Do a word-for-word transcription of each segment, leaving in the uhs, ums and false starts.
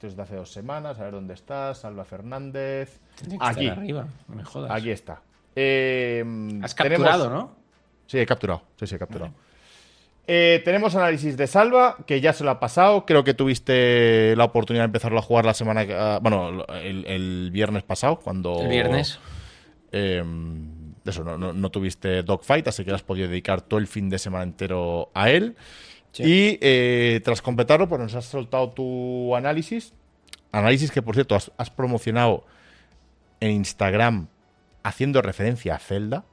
Esto es de hace dos semanas. A ver dónde estás. Salva Fernández. Tiene que Aquí. estar arriba, no me jodas. Aquí está. Eh, Has capturado, tenemos... ¿no? Sí, he capturado. Sí, sí, he capturado. Vale. Eh, tenemos análisis de Salva, que ya se lo ha pasado. Creo que tuviste la oportunidad de empezarlo a jugar la semana... Uh, bueno, el, el viernes pasado, cuando... El viernes. Eh, eso, no, no, no tuviste Dogfight, así que has podido dedicar todo el fin de semana entero a él. Sí. Y eh, tras completarlo, pues nos has soltado tu análisis. Análisis que, por cierto, has, has promocionado en Instagram haciendo referencia a Zelda.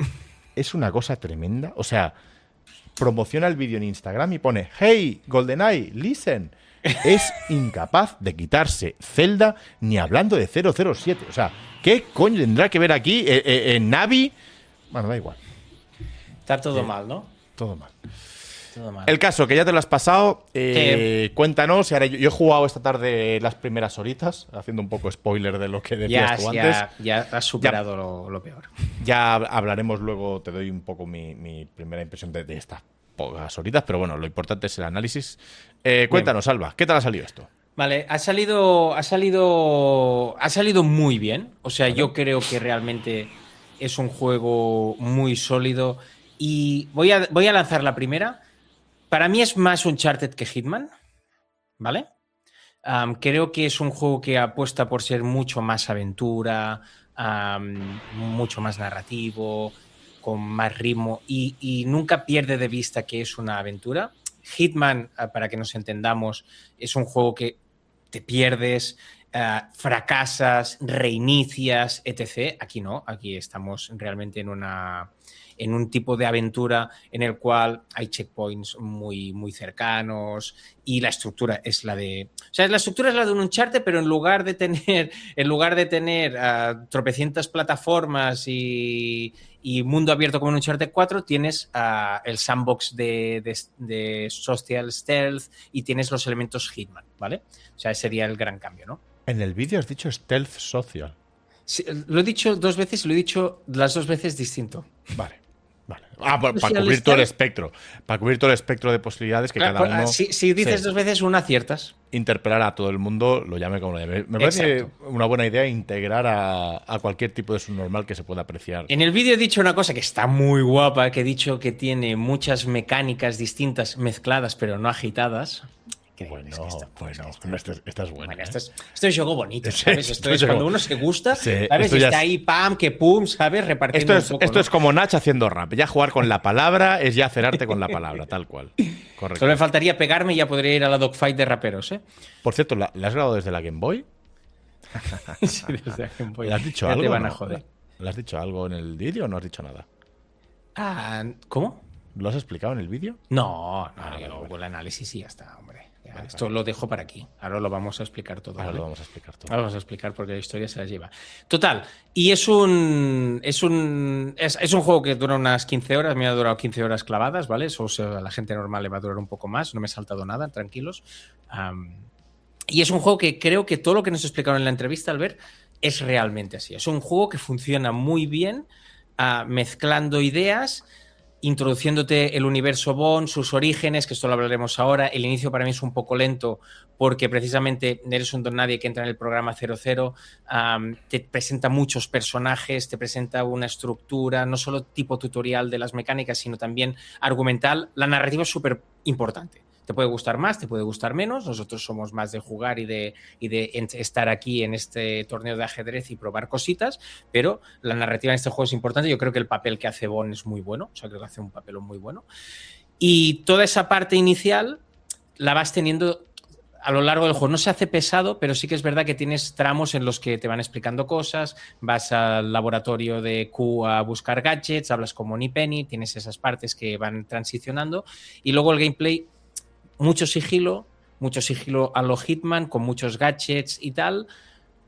Es una cosa tremenda. O sea... promociona el vídeo en Instagram y pone hey, GoldenEye, listen. Es incapaz de quitarse Zelda ni hablando de cero cero siete. O sea, ¿qué coño tendrá que ver aquí en eh, eh, Navi? Bueno, da igual. Está todo eh, mal, ¿no? Todo mal. Todo mal. El caso, que ya te lo has pasado, eh, eh, cuéntanos. Y ahora yo, yo he jugado esta tarde las primeras horitas, haciendo un poco spoiler de lo que decías ya, tú ya, antes. Ya has superado ya, lo, lo peor. Ya hablaremos luego, te doy un poco mi, mi primera impresión de, de estas pocas horitas, pero bueno, lo importante es el análisis. Eh, cuéntanos, Alba, ¿qué tal ha salido esto? Vale, ha salido, ha salido, ha salido muy bien. O sea, ¿vale? Yo creo que realmente es un juego muy sólido. Y voy a, voy a lanzar la primera. Para mí es más Uncharted que Hitman, ¿vale? Um, creo que es un juego que apuesta por ser mucho más aventura, um, mucho más narrativo, con más ritmo y, y nunca pierde de vista que es una aventura. Hitman, para que nos entendamos, es un juego que te pierdes, uh, fracasas, reinicias, etcétera. Aquí no, aquí estamos realmente en una... en un tipo de aventura en el cual hay checkpoints muy, muy cercanos y la estructura es la de... O sea, la estructura es la de un Uncharted, pero en lugar de tener, en lugar de tener uh, tropecientas plataformas y, y mundo abierto como en Uncharted cuatro, tienes uh, el sandbox de, de, de social stealth y tienes los elementos Hitman, ¿vale? O sea, ese sería el gran cambio, ¿no? En el vídeo has dicho stealth social. Sí, lo he dicho dos veces y lo he dicho las dos veces distinto. Vale. Vale. Ah, para, para cubrir todo el espectro. Para cubrir todo el espectro de posibilidades que claro, cada uno. Si, si dices sí. dos veces, una aciertas. Interpelar a todo el mundo, lo llame como lo llame. Me parece Exacto. una buena idea integrar a, a cualquier tipo de subnormal que se pueda apreciar. En el vídeo he dicho una cosa que está muy guapa, que he dicho que tiene muchas mecánicas distintas mezcladas, pero no agitadas. Que bueno, es que esta, bueno, esta, esta, esta es buena. Bueno, ¿eh? esto, es, esto es juego bonito, ¿sabes? Esto, esto es es cuando juego. uno se gusta, sí, ¿sabes? Y está es... ahí, pam, que pum, ¿sabes? Repartiendo Esto es, un poco, esto ¿no? es como Nach haciendo rap. Ya jugar con la palabra es ya cenarte con la palabra, tal cual. Correcto. Solo me faltaría pegarme y ya podría ir a la dogfight de raperos, ¿eh? Por cierto, ¿la, ¿la has grabado desde la Game Boy? Sí, desde la Game Boy. ¿Le has dicho ya algo? te van no? a joder. ¿Le has dicho algo en el vídeo o no has dicho nada? Ah, ¿cómo? ¿Lo has explicado en el vídeo? No, no, ah, yo vale, con vale. el análisis y ya está, hombre. Ya, vale, esto vale. lo dejo para aquí. Ahora lo vamos a explicar todo. Ahora ¿vale? lo vamos a explicar todo. Ahora vamos a explicar porque la historia se las lleva. Total, y es un es un es, es un juego que dura unas quince horas, me ha durado quince horas clavadas, ¿vale? Eso o sea, a la gente normal le va a durar un poco más, no me he saltado nada, tranquilos. Um, y es un juego que creo que todo lo que nos explicaron en la entrevista, Albert, es realmente así. Es un juego que funciona muy bien, uh, mezclando ideas, introduciéndote el universo Bond, sus orígenes, que esto lo hablaremos ahora. El inicio para mí es un poco lento porque precisamente eres un don nadie que entra en el programa cero cero, um, te presenta muchos personajes, te presenta una estructura, no solo tipo tutorial de las mecánicas, sino también argumental. La narrativa es súper importante. Te puede gustar más, te puede gustar menos. Nosotros somos más de jugar y de, y de estar aquí en este torneo de ajedrez y probar cositas, pero la narrativa en este juego es importante. Yo creo que el papel que hace Bond es muy bueno, o sea, creo que hace un papel muy bueno. Y toda esa parte inicial la vas teniendo a lo largo del juego. No se hace pesado, pero sí que es verdad que tienes tramos en los que te van explicando cosas, vas al laboratorio de Q a buscar gadgets, hablas con Moneypenny, tienes esas partes que van transicionando y luego el gameplay... Mucho sigilo, mucho sigilo a lo Hitman, con muchos gadgets y tal,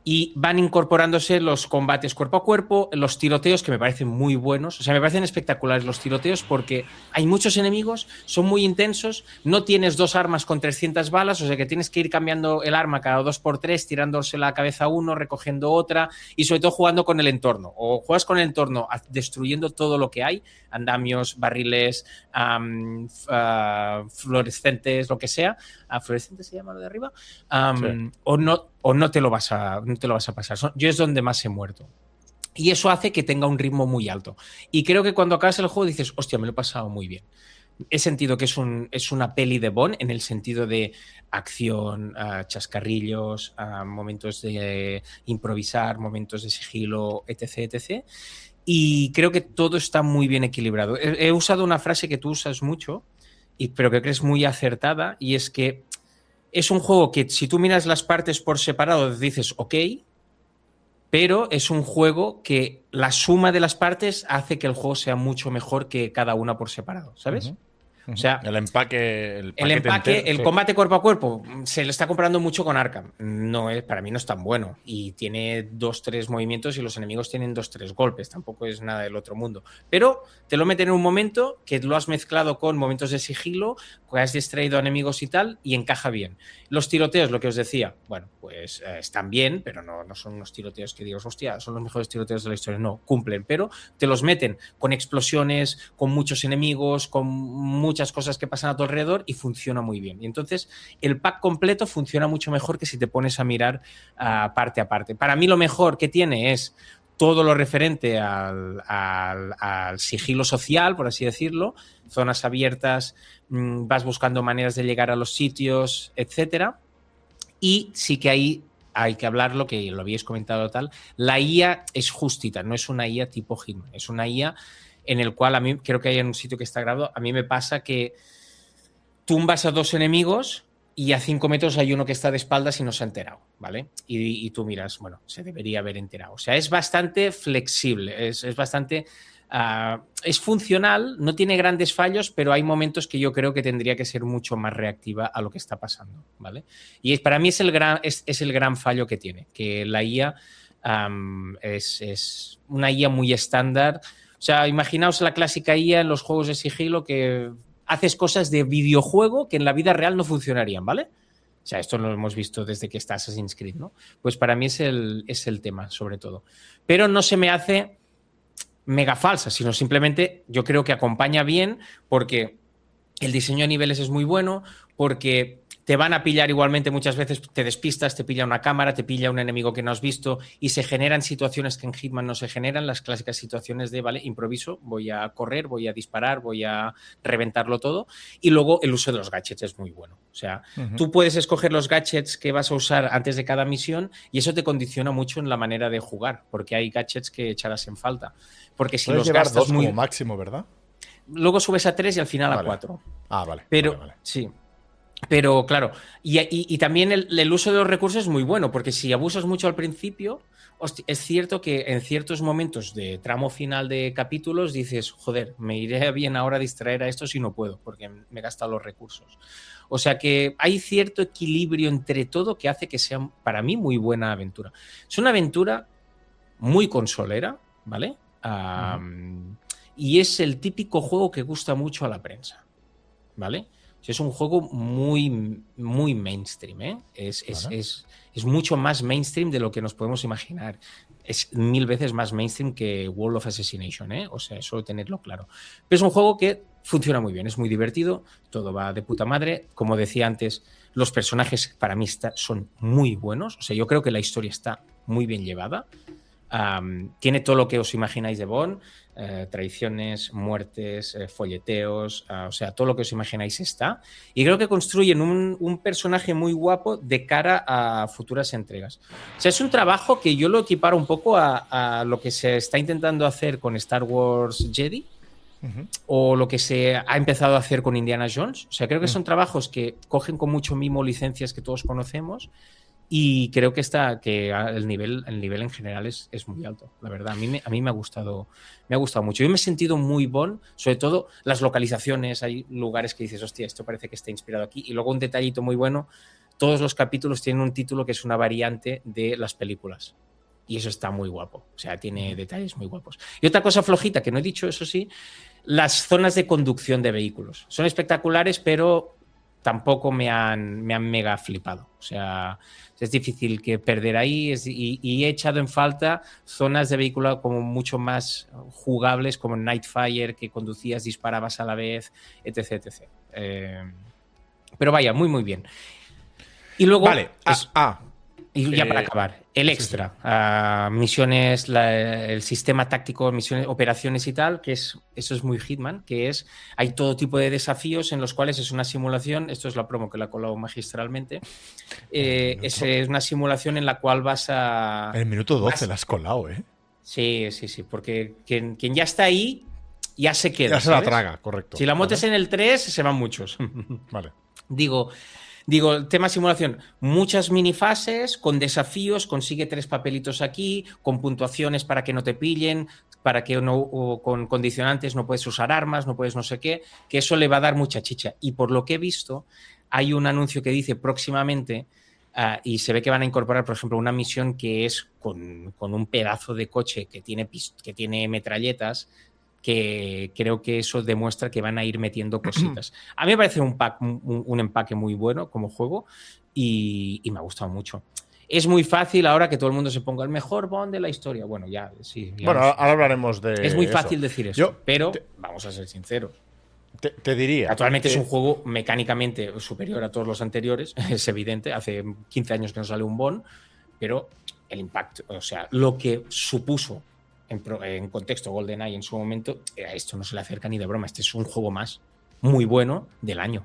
y van incorporándose los combates cuerpo a cuerpo, los tiroteos, que me parecen muy buenos. O sea, me parecen espectaculares los tiroteos porque hay muchos enemigos, son muy intensos, no tienes dos armas con trescientas balas, o sea que tienes que ir cambiando el arma cada dos por tres, tirándose la cabeza a uno, recogiendo otra y sobre todo jugando con el entorno. O juegas con el entorno destruyendo todo lo que hay, andamios, barriles, um, uh, fluorescentes, lo que sea. Uh, ¿Fluorescentes se llama lo de arriba? Um, sí. O no... o no te lo vas a, no te lo vas a pasar. Yo es donde más he muerto. Y eso hace que tenga un ritmo muy alto. Y creo que cuando acabas el juego dices, hostia, me lo he pasado muy bien. He sentido que es, un, es una peli de Bond en el sentido de acción, uh, chascarrillos, uh, momentos de improvisar, momentos de sigilo, etc, etcétera. Y creo que todo está muy bien equilibrado. He, he usado una frase que tú usas mucho, y, pero que crees muy acertada, y es que es un juego que si tú miras las partes por separado dices ok, pero es un juego que la suma de las partes hace que el juego sea mucho mejor que cada una por separado, ¿sabes? Uh-huh. O sea, el empaque, el, el empaque, entero, el sí. combate cuerpo a cuerpo se le está comparando mucho con Arkham. No es, para mí no es tan bueno y tiene dos, tres movimientos y los enemigos tienen dos, tres golpes. Tampoco es nada del otro mundo. Pero te lo meten en un momento que lo has mezclado con momentos de sigilo, que has distraído a enemigos y tal, y encaja bien. Los tiroteos, lo que os decía, bueno, pues eh, están bien, pero no, no son unos tiroteos que digas, hostia, son los mejores tiroteos de la historia. No, cumplen, pero te los meten con explosiones, con muchos enemigos, con muchas cosas que pasan a tu alrededor y funciona muy bien. Y entonces el pack completo funciona mucho mejor que si te pones a mirar uh, parte a parte. Para mí lo mejor que tiene es todo lo referente al, al, al sigilo social, por así decirlo, zonas abiertas, mmm, vas buscando maneras de llegar a los sitios, etcétera. Y sí que ahí hay que hablarlo, que lo habíais comentado tal, la I A es justita, no es una I A tipo Hitman, es una I A en el cual a mí, creo que hay en un sitio que está grabado, a mí me pasa que tumbas a dos enemigos y a cinco metros hay uno que está de espaldas y no se ha enterado, ¿vale? Y, y tú miras, bueno, se debería haber enterado. O sea, es bastante flexible, es, es bastante... Uh, es funcional, no tiene grandes fallos, pero hay momentos que yo creo que tendría que ser mucho más reactiva a lo que está pasando, ¿vale? Y es, para mí es el, gran, es, es el gran fallo que tiene, que la I A um, es, es una I A muy estándar. O sea, imaginaos la clásica I A en los juegos de sigilo que haces cosas de videojuego que en la vida real no funcionarían, ¿vale? O sea, esto lo hemos visto desde que está Assassin's Creed, ¿no? Pues para mí es el, es el tema, sobre todo. Pero no se me hace mega falsa, sino simplemente yo creo que acompaña bien porque el diseño de niveles es muy bueno, porque te van a pillar igualmente muchas veces, te despistas, te pilla una cámara, te pilla un enemigo que no has visto y se generan situaciones que en Hitman no se generan, las clásicas situaciones de, vale, improviso, voy a correr, voy a disparar, voy a reventarlo todo y luego el uso de los gadgets es muy bueno. O sea, uh-huh. tú puedes escoger los gadgets que vas a usar antes de cada misión y eso te condiciona mucho en la manera de jugar, porque hay gadgets que echarás en falta. Porque si los llevar gastas dos muy... como máximo, ¿verdad? Luego subes a tres y al final vale. a cuatro. Ah, vale. Pero, vale, vale. sí. Pero, claro, y, y, y también el, el uso de los recursos es muy bueno, porque si abusas mucho al principio, hostia, es cierto que en ciertos momentos de tramo final de capítulos dices, joder, me iré bien ahora a distraer a esto si no puedo, porque me he gastado los recursos. O sea que hay cierto equilibrio entre todo que hace que sea, para mí, muy buena aventura. Es una aventura muy consolera, ¿vale? Uh, uh-huh. Y es el típico juego que gusta mucho a la prensa, ¿vale? Es un juego muy, muy mainstream, ¿eh? Es, es, ¿vale? es, es mucho más mainstream de lo que nos podemos imaginar. Es mil veces más mainstream que World of Assassination, ¿eh? O sea, eso tenerlo claro. Pero es un juego que funciona muy bien, es muy divertido, todo va de puta madre. Como decía antes, los personajes para mí está, son muy buenos. O sea, yo creo que la historia está muy bien llevada. Um, tiene todo lo que os imagináis de Bond, eh, traiciones, muertes, eh, folleteos, uh, o sea, todo lo que os imagináis está. Y creo que construyen un, un personaje muy guapo de cara a futuras entregas. O sea, es un trabajo que yo lo equiparo un poco a, a lo que se está intentando hacer con Star Wars Jedi uh-huh. o lo que se ha empezado a hacer con Indiana Jones. O sea, creo que uh-huh. son trabajos que cogen con mucho mimo licencias que todos conocemos. Y creo que está que el nivel, el nivel en general es, es muy alto, la verdad. A mí, me, a mí me ha gustado, me ha gustado mucho. Yo me he sentido muy Bond, sobre todo las localizaciones. Hay lugares que dices, hostia, esto parece que está inspirado aquí. Y luego un detallito muy bueno, todos los capítulos tienen un título que es una variante de las películas. Y eso está muy guapo. O sea, tiene detalles muy guapos. Y otra cosa flojita que no he dicho, eso sí, las zonas de conducción de vehículos. Son espectaculares, pero tampoco me han, me han mega flipado. O sea, es difícil que perder ahí es, y, y he echado en falta zonas de vehículo como mucho más jugables, como Nightfire, que conducías, disparabas a la vez, etc, etcétera. Eh, pero vaya, muy, muy bien. Y luego... Vale, ah, es, ah y ya eh, para acabar, el extra, sí, sí. Uh, misiones, la, el sistema táctico, misiones, operaciones y tal, que es eso es muy Hitman, que es, hay todo tipo de desafíos en los cuales es una simulación, esto es la promo que la ha colado magistralmente, eh, es, es una simulación en la cual vas a... En el minuto doce vas, la has colado, ¿eh? Sí, sí, sí, porque quien, quien ya está ahí, ya se queda. Ya se ¿sabes? La traga, correcto. Si la motes ¿vale? en el tres, se van muchos. Vale. Digo... Digo, el tema simulación, muchas minifases con desafíos, consigue tres papelitos aquí, con puntuaciones para que no te pillen, para que no, o con condicionantes no puedes usar armas, no puedes no sé qué, que eso le va a dar mucha chicha. Y por lo que he visto, hay un anuncio que dice próximamente, uh, y se ve que van a incorporar, por ejemplo, una misión que es con, con un pedazo de coche que tiene, que tiene metralletas, que creo que eso demuestra que van a ir metiendo cositas. A mí me parece un, pack, un, un empaque muy bueno como juego y, y me ha gustado mucho. Es muy fácil ahora que todo el mundo se ponga el mejor Bond de la historia. Bueno, ya, sí. Ya bueno, ahora hablaremos de Es muy eso. fácil decir eso, Yo, pero te, vamos a ser sinceros. Te, te diría. Actualmente que... es un juego mecánicamente superior a todos los anteriores, es evidente. Hace quince años que no sale un Bond, pero el impacto, o sea, lo que supuso En, pro, en contexto GoldenEye en su momento, a esto no se le acerca ni de broma. Este es un juego más muy bueno del año.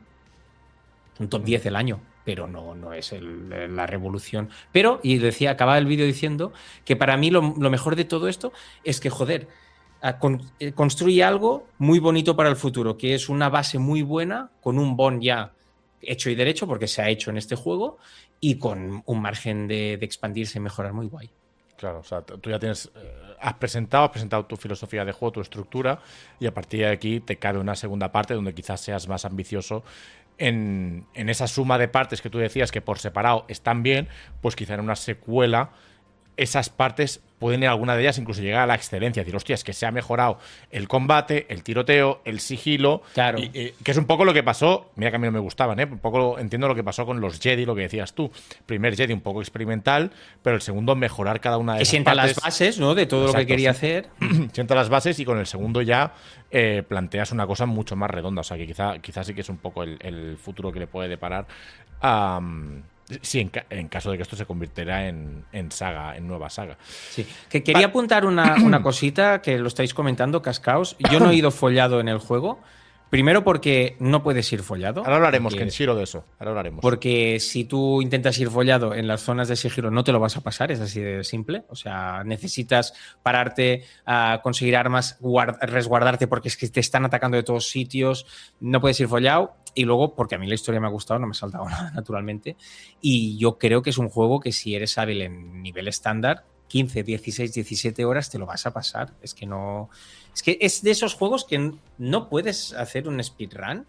Un top diez del año, pero no, no es el, la revolución. Pero, y decía, acababa el vídeo diciendo que para mí lo, lo mejor de todo esto es que, joder, a, con, eh, construye algo muy bonito para el futuro, que es una base muy buena, con un Bond ya hecho y derecho, porque se ha hecho en este juego, y con un margen de, de expandirse y mejorar muy guay. Claro, o sea, tú ya tienes, eh, has presentado, has presentado tu filosofía de juego, tu estructura, y a partir de aquí te cabe una segunda parte donde quizás seas más ambicioso en, en esa suma de partes que tú decías que por separado están bien, pues quizá en una secuela esas partes pueden ir alguna de ellas incluso llegar a la excelencia, decir, hostia, es que se ha mejorado el combate, el tiroteo, el sigilo, claro. y, y, que es un poco lo que pasó, mira que a mí no me gustaban, ¿eh? Un poco entiendo lo que pasó con los Jedi, lo que decías tú, primer Jedi un poco experimental, pero el segundo mejorar cada una de que esas sienta partes. las bases, ¿no? De todo. Exacto, lo que quería sí. hacer. Sienta las bases y con el segundo ya eh, planteas una cosa mucho más redonda, o sea que quizá, quizá sí que es un poco el, el futuro que le puede deparar a... Um, Sí, en, ca en caso de que esto se convirtiera en, en saga, en nueva saga. Sí, que quería Va apuntar una, una cosita que lo estáis comentando, Cascaos. Yo no he ido follado en el juego. Primero porque no puedes ir follado. Ahora hablaremos, Kenshiro, de eso. Ahora hablaremos. Porque si tú intentas ir follado en las zonas de sigilo no te lo vas a pasar, es así de simple. O sea, necesitas pararte a conseguir armas, resguardarte porque es que te están atacando de todos sitios. No puedes ir follado. Y luego, porque a mí la historia me ha gustado, no me he saltado nada, naturalmente. Y yo creo que es un juego que si eres hábil en nivel estándar, quince, dieciséis, diecisiete horas te lo vas a pasar. Es que no... Es que es de esos juegos que no puedes hacer un speedrun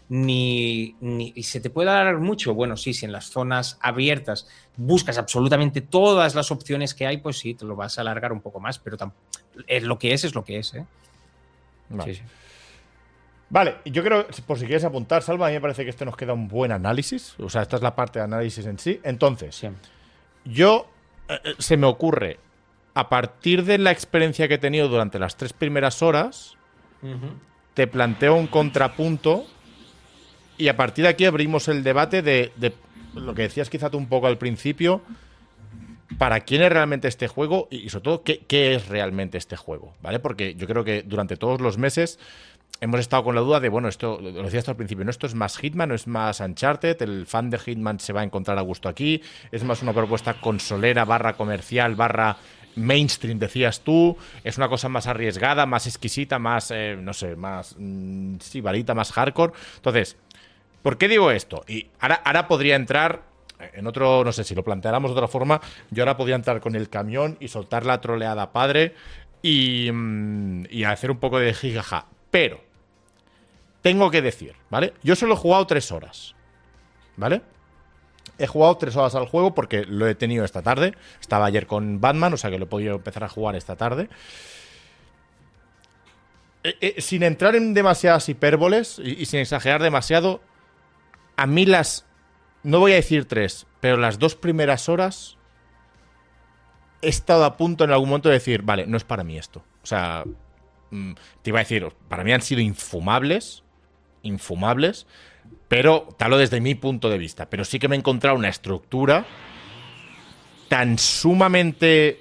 ni, ni... Y se te puede alargar mucho. Bueno, sí, si en las zonas abiertas buscas absolutamente todas las opciones que hay, pues sí, te lo vas a alargar un poco más. Pero es lo que es, es lo que es, ¿eh? Vale. Sí, sí. Vale, yo creo, por si quieres apuntar, Salva, a mí me parece que este nos queda un buen análisis. O sea, esta es la parte de análisis en sí. Entonces, sí. yo, eh, se me ocurre, a partir de la experiencia que he tenido durante las tres primeras horas, uh-huh. te planteo un contrapunto y a partir de aquí abrimos el debate de, de lo que decías quizá tú un poco al principio, para quién es realmente este juego y sobre todo qué, qué es realmente este juego, ¿vale? Porque yo creo que durante todos los meses hemos estado con la duda de, bueno, esto lo decías hasta al principio, ¿no? Esto es más Hitman, no es más Uncharted, el fan de Hitman se va a encontrar a gusto aquí, es más una propuesta consolera, barra comercial, barra mainstream, decías tú, es una cosa más arriesgada, más exquisita, más, eh, no sé, más mmm, sí, varita, más hardcore. Entonces, ¿por qué digo esto? Y ahora, ahora podría entrar en otro, no sé, si lo planteáramos de otra forma, yo ahora podría entrar con el camión y soltar la troleada padre y, mmm, y hacer un poco de jijaja. Pero tengo que decir, ¿vale? Yo solo he jugado tres horas, ¿vale? he jugado tres horas al juego porque lo he tenido esta tarde. Estaba ayer con Batman, o sea que lo he podido empezar a jugar esta tarde. Eh, eh, sin entrar en demasiadas hipérboles y, y sin exagerar demasiado, a mí las... No voy a decir tres, pero las dos primeras horas he estado a punto en algún momento de decir, vale, no es para mí esto. O sea, te iba a decir, para mí han sido infumables, infumables, pero tal o desde mi punto de vista. Pero sí que me he encontrado una estructura tan sumamente...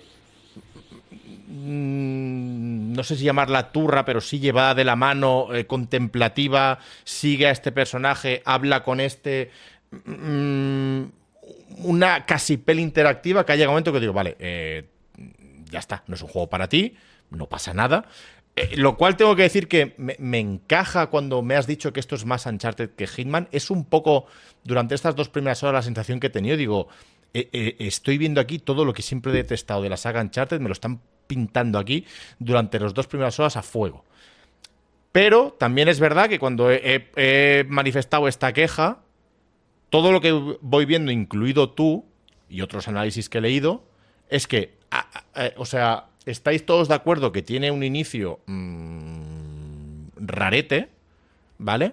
no sé si llamarla turra, pero sí llevada de la mano, eh, contemplativa, sigue a este personaje, habla con este... Mm, una casi peli interactiva que ha llegado un momento que digo, vale, eh, ya está, no es un juego para ti, no pasa nada. Eh, lo cual tengo que decir que me, me encaja cuando me has dicho que esto es más Uncharted que Hitman. Es un poco, durante estas dos primeras horas, la sensación que he tenido, digo, eh, eh, estoy viendo aquí todo lo que siempre he detestado de la saga Uncharted, me lo están pintando aquí durante las dos primeras horas a fuego. Pero también es verdad que cuando he, he, he manifestado esta queja, todo lo que voy viendo, incluido tú y otros análisis que he leído, es que, a, a, o sea, estáis todos de acuerdo que tiene un inicio mmm, rarete, ¿vale?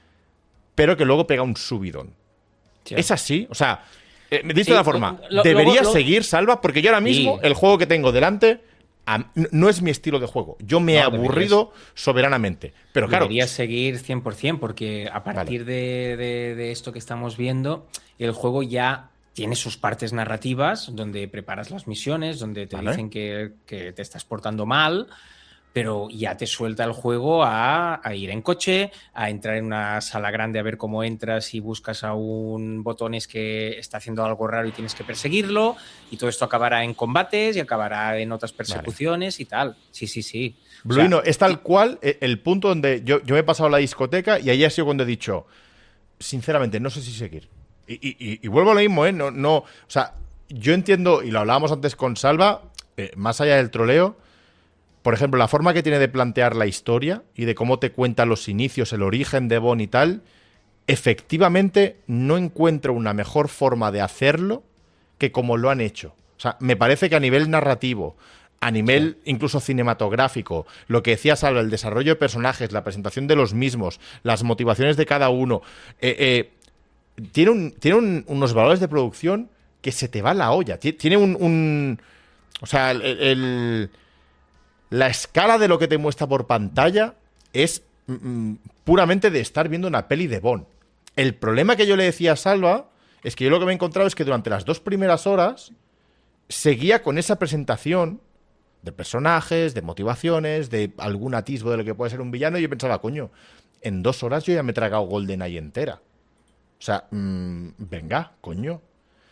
Pero que luego pega un subidón. Sí. ¿Es así? O sea, eh, me dice sí, de la forma, lo, ¿debería lo, lo, seguir, Salva? Porque yo ahora mismo, sí. el juego que tengo delante... no es mi estilo de juego. Yo me he no, aburrido deberías, soberanamente. Pero claro. Deberías seguir cien por ciento porque a partir vale. de, de, de esto que estamos viendo, el juego ya tiene sus partes narrativas donde preparas las misiones, donde te vale. dicen que, que te estás portando mal, pero ya te suelta el juego a, a ir en coche, a entrar en una sala grande a ver cómo entras y buscas a un botones que está haciendo algo raro y tienes que perseguirlo, y todo esto acabará en combates y acabará en otras persecuciones vale. y tal. Sí, sí, sí. Bluino, o sea, es tal cual el punto donde yo, yo me he pasado a la discoteca y ahí ha sido cuando he dicho, sinceramente, no sé si seguir. Y, y, y vuelvo a lo mismo, ¿eh? No, no, o sea, yo entiendo, y lo hablábamos antes con Salva, eh, más allá del troleo, por ejemplo, la forma que tiene de plantear la historia y de cómo te cuenta los inicios, el origen de Bond y tal, efectivamente no encuentro una mejor forma de hacerlo que como lo han hecho. O sea, me parece que a nivel narrativo, a nivel sí. incluso cinematográfico, lo que decías, Salva, el desarrollo de personajes, la presentación de los mismos, las motivaciones de cada uno, eh, eh, tiene, un, tiene un, unos valores de producción que se te va la olla. Tiene un... un o sea, el... el la escala de lo que te muestra por pantalla es mm, puramente de estar viendo una peli de Bond. El problema que yo le decía a Salva es que yo lo que me he encontrado es que durante las dos primeras horas seguía con esa presentación de personajes, de motivaciones, de algún atisbo de lo que puede ser un villano, y yo pensaba, coño, en dos horas yo ya me he tragado GoldenEye entera. O sea, mmm, venga, coño.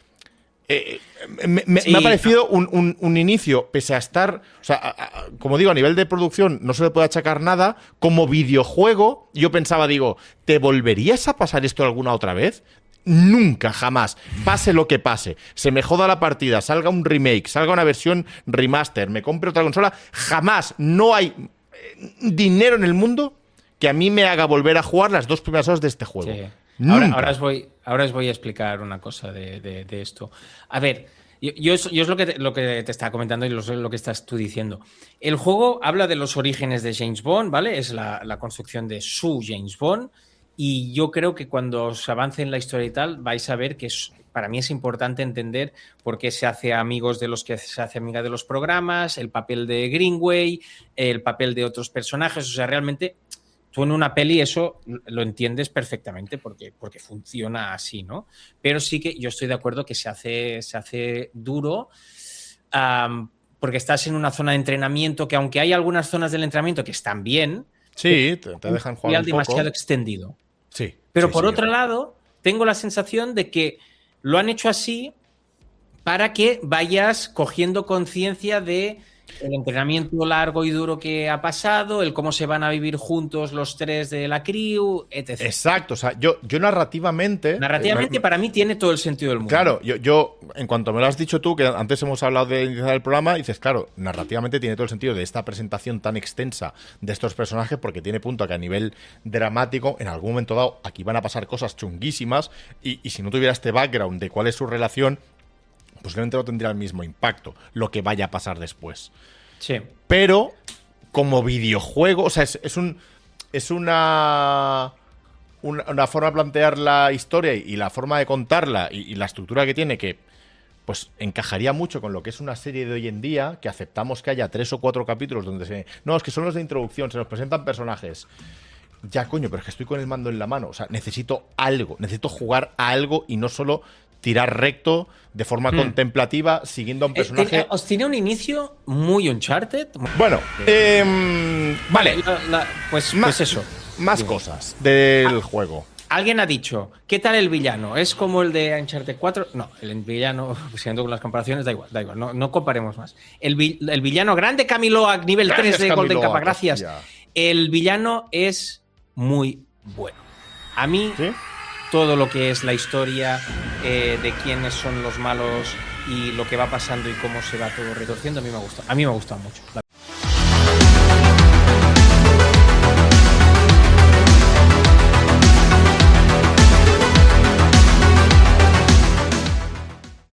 Eh, me, me, sí. me ha parecido un, un, un inicio, pese a estar, o sea, a, a, como digo, a nivel de producción no se le puede achacar nada. Como videojuego, yo pensaba, digo, ¿te volverías a pasar esto alguna otra vez? Nunca, jamás. Pase lo que pase, se me joda la partida, salga un remake, salga una versión remaster, me compre otra consola, jamás, no hay dinero en el mundo que a mí me haga volver a jugar las dos primeras horas de este juego. Sí. Ahora, ahora, os voy, ahora os voy a explicar una cosa de, de, de esto. A ver, yo, yo, es, yo es lo que, te, lo que te estaba comentando y lo, lo que estás tú diciendo. El juego habla de los orígenes de James Bond, ¿vale? Es la, la construcción de su James Bond, y yo creo que cuando os avance en la historia y tal, vais a ver que es, para mí es importante entender por qué se hace amigos de los que se hace amiga de los programas, el papel de Greenway, el papel de otros personajes. O sea, realmente... Tú en una peli eso lo entiendes perfectamente porque, porque funciona así, ¿no? Pero sí que yo estoy de acuerdo que se hace, se hace duro um, porque estás en una zona de entrenamiento que, aunque hay algunas zonas del entrenamiento que están bien, sí, te, te dejan jugar un poco. Demasiado extendido. Sí. Pero sí, por sí, otro yo... lado, tengo la sensación de que lo han hecho así para que vayas cogiendo conciencia de el entrenamiento largo y duro que ha pasado, el cómo se van a vivir juntos los tres de la crew, etcétera. Exacto, o sea, yo, yo narrativamente... Narrativamente eh, para mí tiene todo el sentido del mundo. Claro, yo, yo, en cuanto me lo has dicho tú, que antes hemos hablado de iniciar el programa, dices, claro, narrativamente tiene todo el sentido de esta presentación tan extensa de estos personajes, porque tiene punto a que a nivel dramático, en algún momento dado, aquí van a pasar cosas chunguísimas, y, y si no tuviera este background de cuál es su relación, posiblemente no tendría el mismo impacto, lo que vaya a pasar después. Sí. Pero, como videojuego, o sea, es, es un. Es una. Una, una forma de plantear la historia y, y la forma de contarla y, y la estructura que tiene que. Pues encajaría mucho con lo que es una serie de hoy en día, que aceptamos que haya tres o cuatro capítulos donde se. No, es que son los de introducción, se nos presentan personajes. Ya, coño, pero es que estoy con el mando en la mano. O sea, necesito algo, necesito jugar a algo y no solo tirar recto de forma hmm. contemplativa siguiendo a un personaje. Eh, os tiene un inicio muy Uncharted. Bueno, eh, vale, la, la, pues, más, pues eso. Más Dime. cosas del ah, juego. Alguien ha dicho, ¿qué tal el villano? ¿Es como el de Uncharted cuatro? No, el villano, siguiendo con las comparaciones, da igual, da igual, no, no comparemos más. El, vi, el villano grande Camiloa, nivel Gracias, tres de Camiloa, Golden Capa, gracias. Hostia. El villano es muy bueno. A mí... ¿Sí? Todo lo que es la historia eh, de quiénes son los malos y lo que va pasando y cómo se va todo retorciendo, a mí me gusta. A mí me ha gustado mucho.